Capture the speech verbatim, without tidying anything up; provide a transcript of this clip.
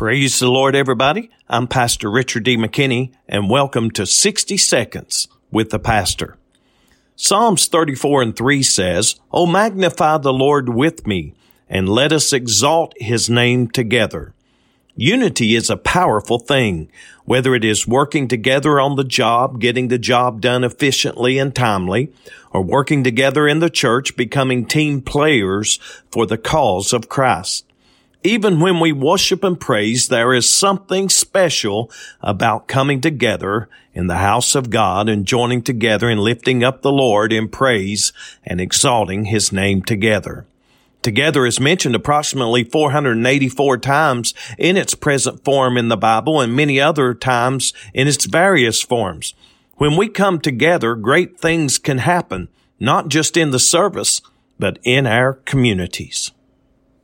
Praise the Lord, everybody. I'm Pastor Richard D. McKinney, and welcome to sixty seconds with the Pastor. Psalms thirty-four and three says, "O magnify the Lord with me, and let us exalt his name together." Unity is a powerful thing, whether it is working together on the job, getting the job done efficiently and timely, or working together in the church, becoming team players for the cause of Christ. Even when we worship and praise, there is something special about coming together in the house of God and joining together and lifting up the Lord in praise and exalting his name together. Together is mentioned approximately four hundred eighty-four times in its present form in the Bible and many other times in its various forms. When we come together, great things can happen, not just in the service, but in our communities.